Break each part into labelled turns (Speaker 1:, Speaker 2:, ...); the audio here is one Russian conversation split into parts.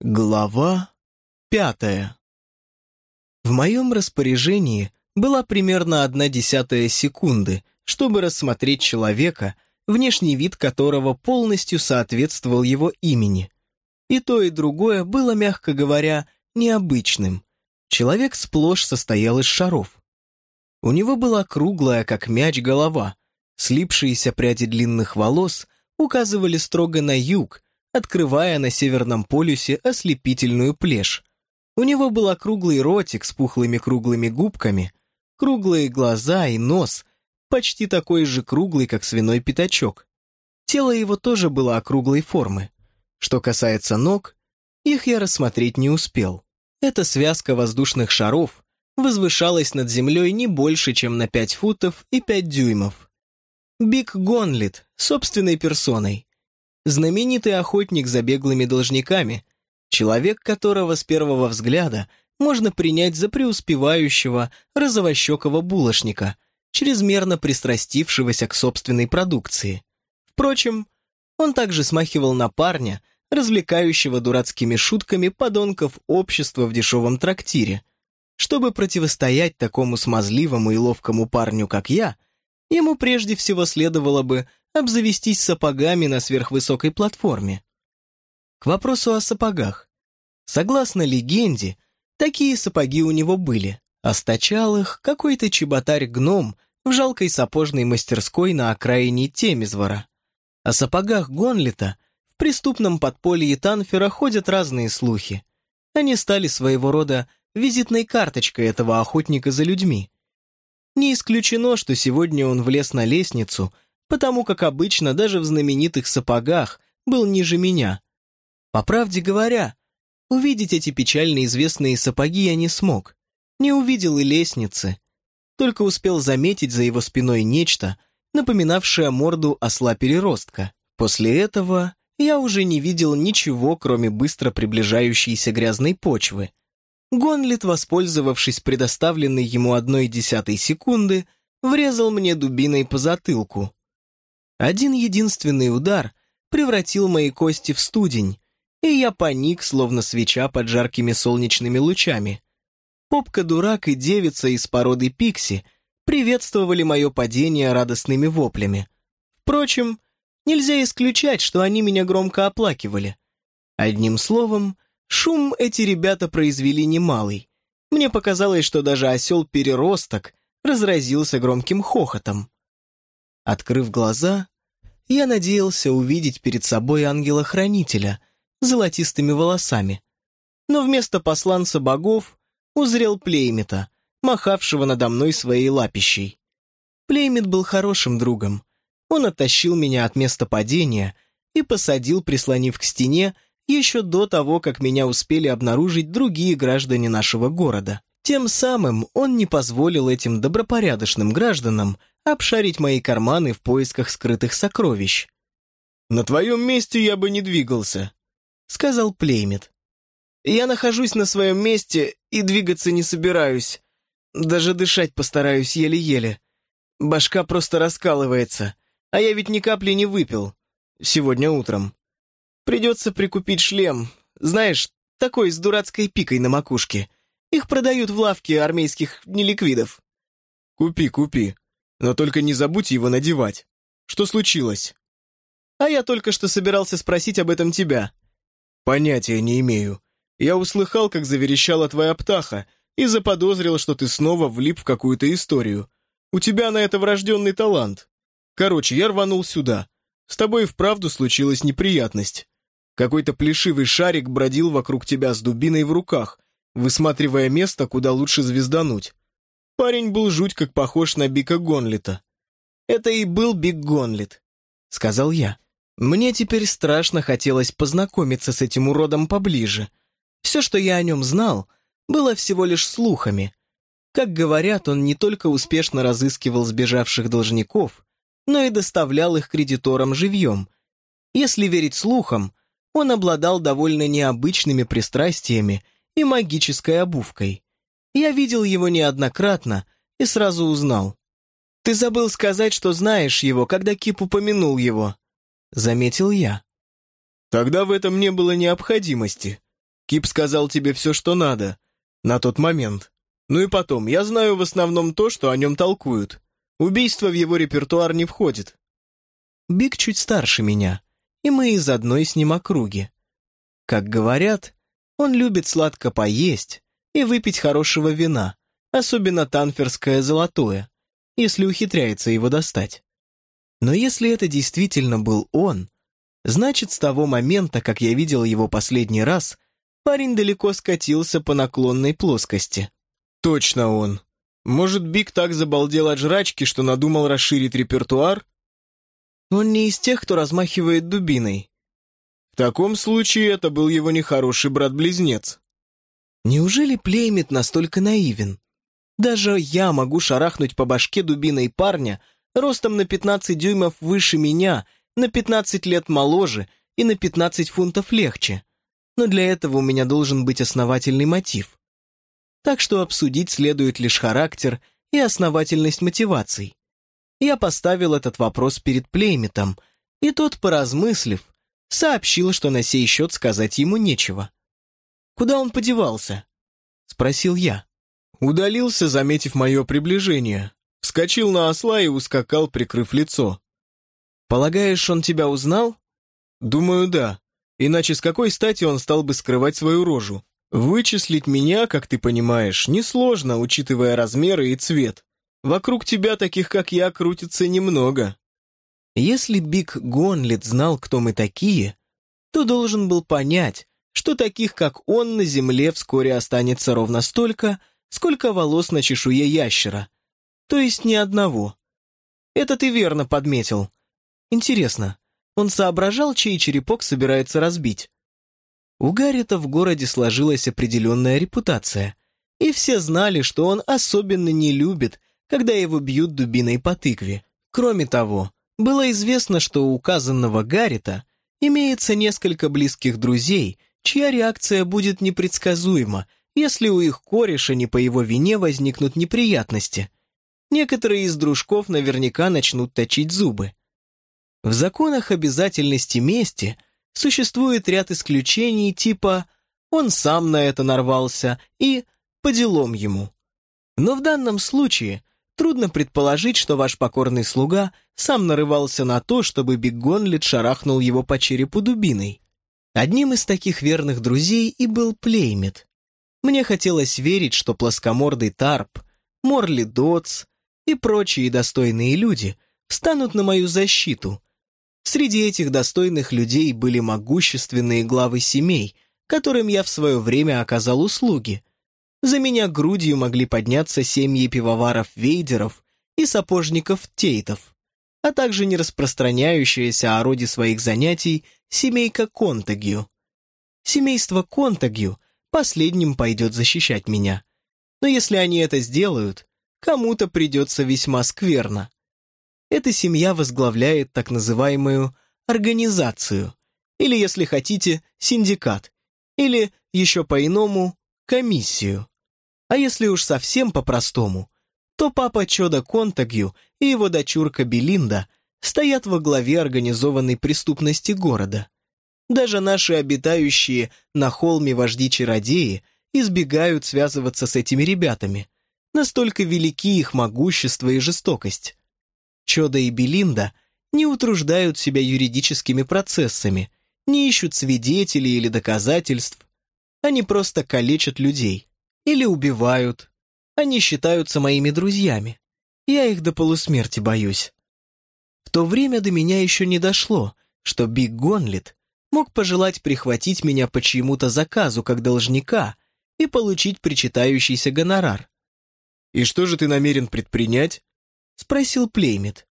Speaker 1: Глава 5. В моем распоряжении была примерно 1/10 секунды, чтобы рассмотреть человека, внешний вид которого полностью соответствовал его имени. И то, и другое было, мягко говоря, необычным. Человек сплошь состоял из шаров. У него была круглая, как мяч, голова. Слипшиеся пряди длинных волос указывали строго на юг, открывая на Северном полюсе ослепительную плешь. У него был округлый ротик с пухлыми круглыми губками, круглые глаза и нос, почти такой же круглый, как свиной пятачок. Тело его тоже было округлой формы. Что касается ног, их я рассмотреть не успел. Эта связка воздушных шаров возвышалась над землей не больше, чем на 5 футов и 5 дюймов. Биг Гонлет, собственной персоной. Знаменитый охотник за беглыми должниками, человек, которого с первого взгляда можно принять за преуспевающего розовощекого булочника, чрезмерно пристрастившегося к собственной продукции. Впрочем, он также смахивал на парня, развлекающего дурацкими шутками подонков общества в дешевом трактире. Чтобы противостоять такому смазливому и ловкому парню, как я, ему прежде всего следовало бы обзавестись сапогами на сверхвысокой платформе. К вопросу о сапогах. Согласно легенде, такие сапоги у него были, а стачал их какой-то чеботарь-гном в жалкой сапожной мастерской на окраине Темезвора. О сапогах Гонлета в преступном подполье Танфера ходят разные слухи. Они стали своего рода визитной карточкой этого охотника за людьми. Не исключено, что сегодня он влез на лестницу, потому как обычно даже в знаменитых сапогах был ниже меня. По правде говоря, увидеть эти печально известные сапоги я не смог. Не увидел и лестницы. Только успел заметить за его спиной нечто, напоминавшее морду осла-переростка. После этого я уже не видел ничего, кроме быстро приближающейся грязной почвы. Гонлет, воспользовавшись предоставленной ему 1/10 секунды, врезал мне дубиной по затылку. Один единственный удар превратил мои кости в студень, и я паник, словно свеча под жаркими солнечными лучами. Попка-дурак и девица из породы Пикси приветствовали мое падение радостными воплями. Впрочем, нельзя исключать, что они меня громко оплакивали. Одним словом, шум эти ребята произвели немалый. Мне показалось, что даже осел-переросток разразился громким хохотом. Открыв глаза, я надеялся увидеть перед собой ангела-хранителя с золотистыми волосами, но вместо посланца богов узрел Плеймета, махавшего надо мной своей лапищей. Плеймет был хорошим другом. Он оттащил меня от места падения и посадил, прислонив к стене, еще до того, как меня успели обнаружить другие граждане нашего города. Тем самым он не позволил этим добропорядочным гражданам обшарить мои карманы в поисках скрытых сокровищ. «На твоем месте я бы не двигался», — сказал Плеймет. «Я нахожусь на своем месте и двигаться не собираюсь. Даже дышать постараюсь еле-еле. Башка просто раскалывается, а я ведь ни капли не выпил. Сегодня утром. Придется прикупить шлем, знаешь, такой с дурацкой пикой на макушке. Их продают в лавке армейских неликвидов».
Speaker 2: «Купи, но только не забудь его надевать. Что случилось?»
Speaker 1: «А я только что собирался спросить об этом тебя».
Speaker 2: «Понятия не имею. Я услыхал, как заверещала твоя птаха, и заподозрил, что ты снова влип в какую-то историю. У тебя на это врожденный талант. Короче, я рванул сюда. С тобой и вправду случилась неприятность. Какой-то плешивый шарик бродил вокруг тебя с дубиной в руках, высматривая место, куда лучше звездануть. Парень был жуть как похож на Бика Гонлета».
Speaker 1: «Это и был Биг Гонлет», — сказал я. Мне теперь страшно хотелось познакомиться с этим уродом поближе. Все, что я о нем знал, было всего лишь слухами. Как говорят, он не только успешно разыскивал сбежавших должников, но и доставлял их кредиторам живьем. Если верить слухам, он обладал довольно необычными пристрастиями и магической обувкой. Я видел его неоднократно и сразу узнал. «Ты забыл сказать, что знаешь его, когда Кип упомянул его», — заметил я.
Speaker 2: «Тогда в этом не было необходимости. Кип сказал тебе все, что надо. На тот момент. Ну и потом, я знаю в основном то, что о нем толкуют. Убийство в его репертуар не входит.
Speaker 1: Биг чуть старше меня, и мы из одной с ним округи. Как говорят, он любит сладко поесть и выпить хорошего вина, особенно танферское золотое, если ухитряется его достать. Но если это действительно был он, значит, с того момента, как я видел его последний раз, парень далеко скатился по наклонной плоскости.
Speaker 2: Точно он. Может, Биг так забалдел от жрачки, что надумал расширить репертуар?
Speaker 1: Он не из тех, кто размахивает дубиной.
Speaker 2: В таком случае это был его нехороший брат-близнец.
Speaker 1: Неужели Плеймит настолько наивен? Даже я могу шарахнуть по башке дубиной парня ростом на 15 дюймов выше меня, на 15 лет моложе и на 15 фунтов легче. Но для этого у меня должен быть основательный мотив. Так что обсудить следует лишь характер и основательность мотиваций. Я поставил этот вопрос перед Плеймитом, и тот, поразмыслив, сообщил, что на сей счет сказать ему нечего. «Куда он подевался?» — спросил я.
Speaker 2: Удалился, заметив мое приближение. Вскочил на осла и ускакал, прикрыв лицо.
Speaker 1: «Полагаешь, он тебя узнал?»
Speaker 2: «Думаю, да. Иначе с какой стати он стал бы скрывать свою рожу? Вычислить меня, как ты понимаешь, несложно, учитывая размеры и цвет. Вокруг тебя таких, как я, крутится немного».
Speaker 1: Если Биг Гонлет знал, кто мы такие, то должен был понять, что таких, как он, на земле вскоре останется ровно столько, сколько волос на чешуе ящера. То есть ни одного. Это ты верно подметил. Интересно, он соображал, чей черепок собирается разбить? У Гаррета в городе сложилась определенная репутация, и все знали, что он особенно не любит, когда его бьют дубиной по тыкве. Кроме того, было известно, что у указанного Гаррета имеется несколько близких друзей, чья реакция будет непредсказуема, если у их кореша не по его вине возникнут неприятности. Некоторые из дружков наверняка начнут точить зубы. В законах обязательности мести существует ряд исключений типа «он сам на это нарвался» и «по делам ему». Но в данном случае трудно предположить, что ваш покорный слуга сам нарывался на то, чтобы Биг Гонлет шарахнул его по черепу дубиной. Одним из таких верных друзей и был Плеймит. Мне хотелось верить, что плоскомордый Тарп, Морли Дотс и прочие достойные люди встанут на мою защиту. Среди этих достойных людей были могущественные главы семей, которым я в свое время оказал услуги. За меня грудью могли подняться семьи пивоваров-вейдеров и сапожников-тейтов, а также не распространяющаяся о роде своих занятий семейка Контагью. Семейство Контагью последним пойдет защищать меня. Но если они это сделают, кому-то придется весьма скверно. Эта семья возглавляет так называемую организацию, или, если хотите, синдикат, или, еще по-иному, комиссию. А если уж совсем по-простому, то папа Чода Контагью и его дочурка Белинда стоят во главе организованной преступности города. Даже наши обитающие на холме вожди-чародеи избегают связываться с этими ребятами. Настолько велики их могущество и жестокость. Чода и Белинда не утруждают себя юридическими процессами, не ищут свидетелей или доказательств. Они просто калечат людей. Или убивают. Они считаются моими друзьями. Я их до полусмерти боюсь. В то время до меня еще не дошло, что Биг Гонлет мог пожелать прихватить меня по чьему-то заказу как должника и получить причитающийся гонорар.
Speaker 2: «И что же ты намерен предпринять?»
Speaker 1: — спросил Плеймит.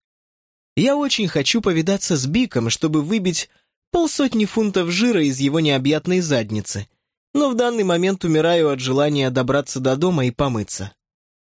Speaker 1: «Я очень хочу повидаться с Биком, чтобы выбить 50 фунтов жира из его необъятной задницы, но в данный момент умираю от желания добраться до дома и помыться».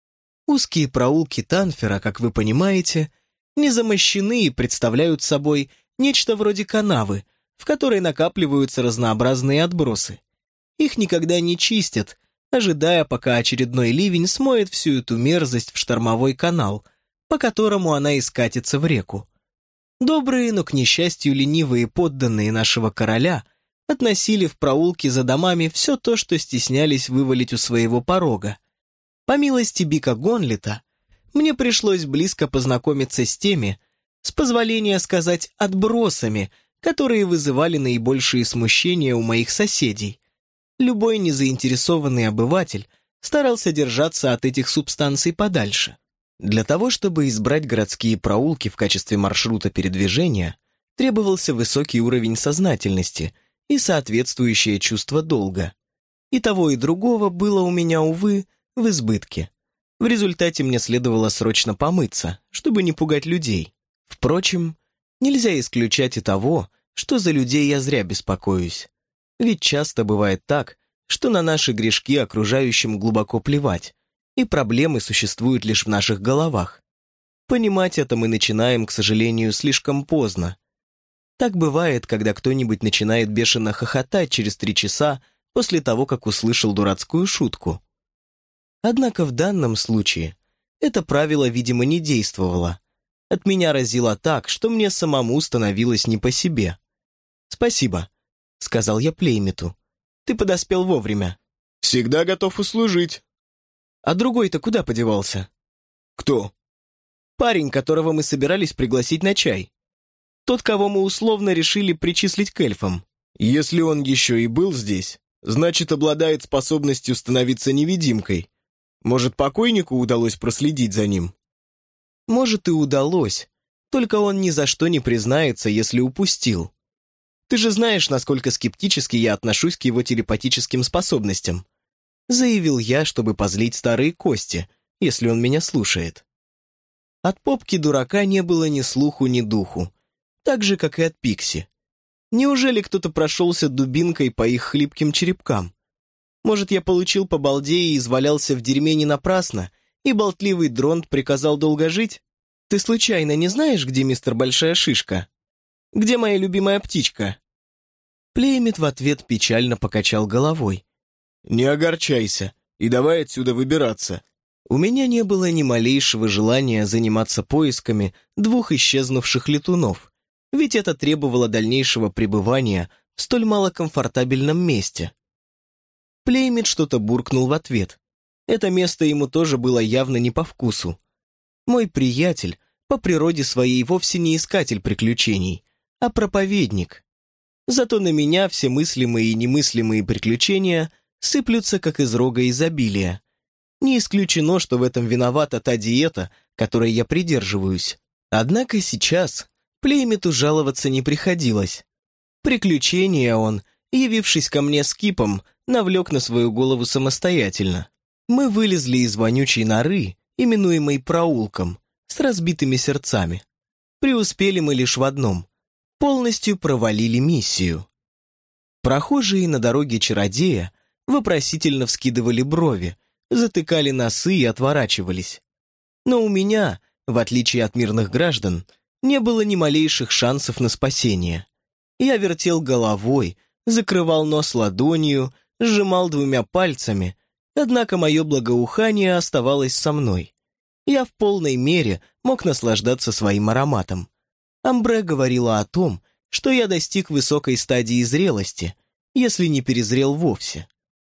Speaker 1: Узкие проулки Танфера, как вы понимаете, не замощены и представляют собой нечто вроде канавы, в которой накапливаются разнообразные отбросы. Их никогда не чистят, ожидая, пока очередной ливень смоет всю эту мерзость в штормовой канал, по которому она и скатится в реку. Добрые, но, к несчастью, ленивые подданные нашего короля относили в проулки за домами все то, что стеснялись вывалить у своего порога. По милости Бика Гонлета, мне пришлось близко познакомиться с теми, с позволения сказать, отбросами, которые вызывали наибольшие смущения у моих соседей. Любой незаинтересованный обыватель старался держаться от этих субстанций подальше. Для того, чтобы избрать городские проулки в качестве маршрута передвижения, требовался высокий уровень сознательности и соответствующее чувство долга. И того, и другого было у меня, увы, в избытке. В результате мне следовало срочно помыться, чтобы не пугать людей. Впрочем, нельзя исключать и того, что за людей я зря беспокоюсь. Ведь часто бывает так, что на наши грешки окружающим глубоко плевать, и проблемы существуют лишь в наших головах. Понимать это мы начинаем, к сожалению, слишком поздно. Так бывает, когда кто-нибудь начинает бешено хохотать через 3 часа после того, как услышал дурацкую шутку. Однако в данном случае это правило, видимо, не действовало. От меня разило так, что мне самому становилось не по себе. «Спасибо», — сказал я Плеймиту. «Ты подоспел вовремя».
Speaker 2: «Всегда готов услужить».
Speaker 1: «А другой-то куда подевался?»
Speaker 2: «Кто?»
Speaker 1: «Парень, которого мы собирались пригласить на чай. Тот, кого мы условно решили причислить к эльфам».
Speaker 2: «Если он еще и был здесь, значит, обладает способностью становиться невидимкой. Может, покойнику удалось проследить за ним?»
Speaker 1: «Может, и удалось, только он ни за что не признается, если упустил. Ты же знаешь, насколько скептически я отношусь к его телепатическим способностям», заявил я, чтобы позлить старые кости, если он меня слушает. От попки дурака не было ни слуху, ни духу, так же, как и от Пикси. Неужели кто-то прошелся дубинкой по их хлипким черепкам? Может, я получил по балде и извалялся в дерьме не напрасно, и болтливый Дронт приказал долго жить? Ты случайно не знаешь, где мистер Большая Шишка? Где моя любимая птичка?» Плеймит в ответ печально покачал головой.
Speaker 2: «Не огорчайся, и давай отсюда выбираться».
Speaker 1: У меня не было ни малейшего желания заниматься поисками 2 исчезнувших летунов, ведь это требовало дальнейшего пребывания в столь малокомфортабельном месте. Плеймит что-то буркнул в ответ. Это место ему тоже было явно не по вкусу. Мой приятель по природе своей вовсе не искатель приключений, а проповедник. Зато на меня все мыслимые и немыслимые приключения сыплются, как из рога изобилия. Не исключено, что в этом виновата та диета, которой я придерживаюсь. Однако сейчас Плеймиту жаловаться не приходилось. Приключения он, явившись ко мне с кипом, навлек на свою голову самостоятельно. Мы вылезли из вонючей норы, именуемой проулком, с разбитыми сердцами. Преуспели мы лишь в одном — полностью провалили миссию. Прохожие на дороге чародея вопросительно вскидывали брови, затыкали носы и отворачивались. Но у меня, в отличие от мирных граждан, не было ни малейших шансов на спасение. Я вертел головой, закрывал нос ладонью, сжимал 2 пальцами, однако мое благоухание оставалось со мной. Я в полной мере мог наслаждаться своим ароматом. Амбре говорила о том, что я достиг высокой стадии зрелости, если не перезрел вовсе.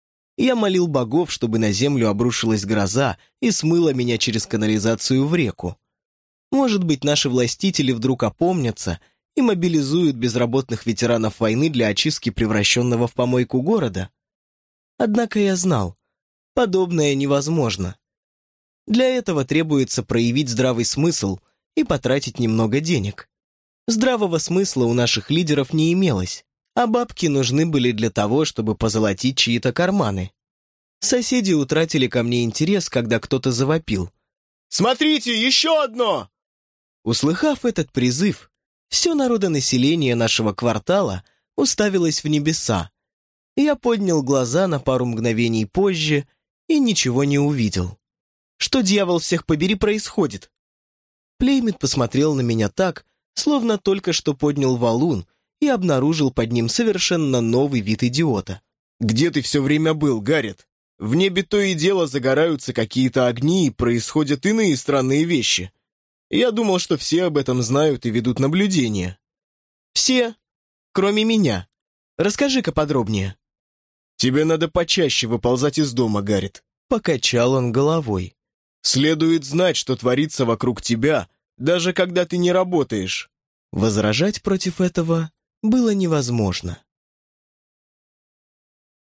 Speaker 1: Я молил богов, чтобы на землю обрушилась гроза и смыла меня через канализацию в реку. Может быть, наши властители вдруг опомнятся и мобилизуют безработных ветеранов войны для очистки превращенного в помойку города? Однако я знал, подобное невозможно. Для этого требуется проявить здравый смысл и потратить немного денег. Здравого смысла у наших лидеров не имелось, а бабки нужны были для того, чтобы позолотить чьи-то карманы. Соседи утратили ко мне интерес, когда кто-то завопил:
Speaker 2: «Смотрите, еще одно!»
Speaker 1: Услыхав этот призыв, все народонаселение нашего квартала уставилось в небеса. Я поднял глаза на пару мгновений позже и ничего не увидел. Что, дьявол, всех побери, происходит? Плеймит посмотрел на меня так, словно только что поднял валун и обнаружил под ним совершенно новый вид идиота.
Speaker 2: «Где ты все время был, Гаррет? В небе то и дело загораются какие-то огни и происходят иные странные вещи. Я думал, что все об этом знают и ведут наблюдения».
Speaker 1: «Все, кроме меня», Расскажи-ка подробнее».
Speaker 2: «Тебе надо почаще выползать из дома, Гаррет».
Speaker 1: Покачал он головой.
Speaker 2: «Следует знать, что творится вокруг тебя, даже когда ты не работаешь».
Speaker 1: Возражать против этого было невозможно.